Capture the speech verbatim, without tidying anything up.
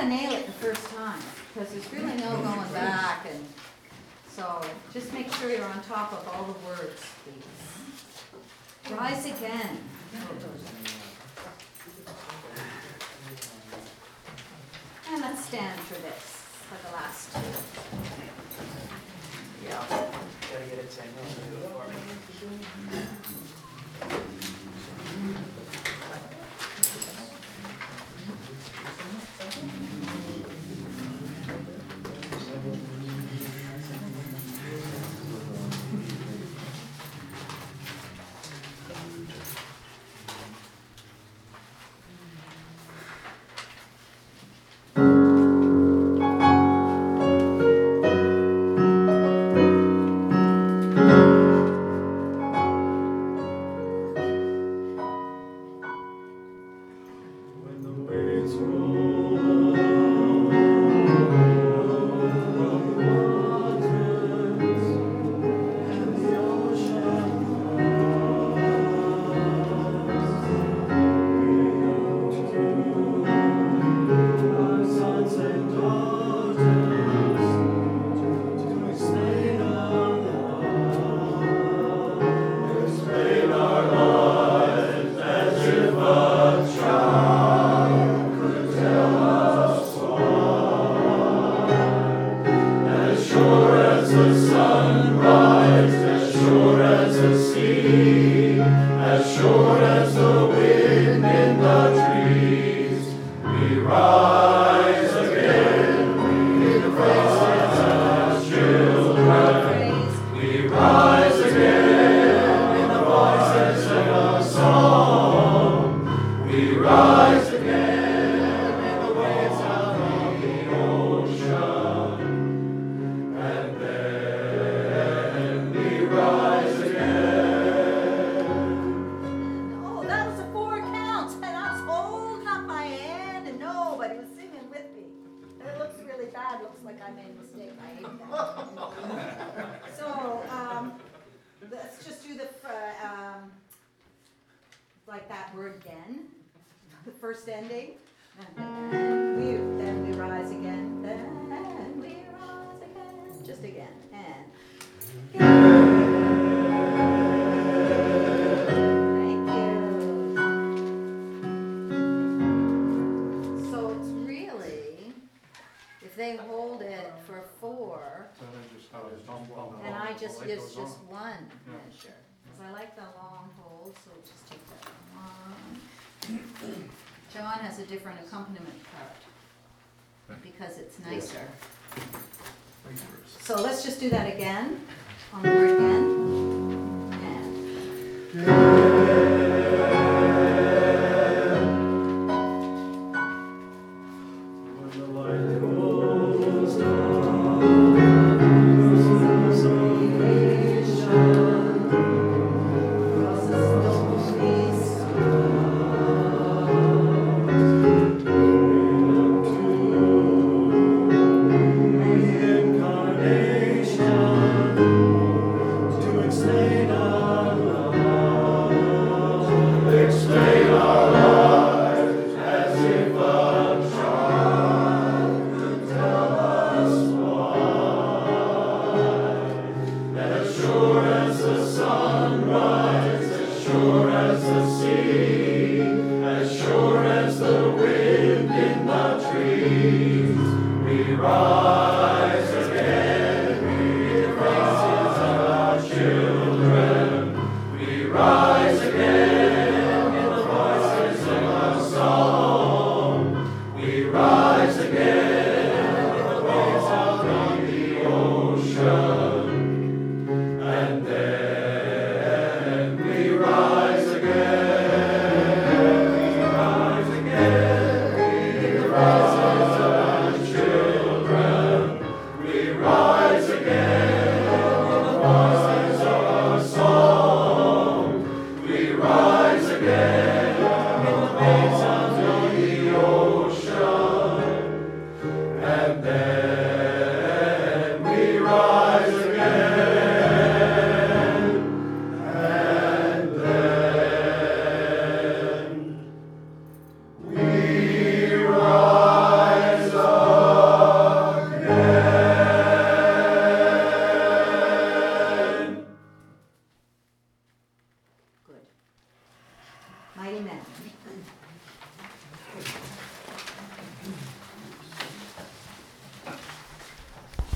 gotta nail it the first time, because there's really no going back, and so just make sure you're on top of all the words, please. Rise again. And let's stand for this, for the last two. Yeah, gotta get it ten minutes to do it for me. Like that word again, the first ending, and then we, then we rise again, then we rise again, just again, and thank you. So it's really, if they hold it for four, and I just, it's just one measure, because I like the long hold, so just take that one. John has a different accompaniment part, because it's nicer. So let's just do that again, on the word again, and. Children. Heidi Mann.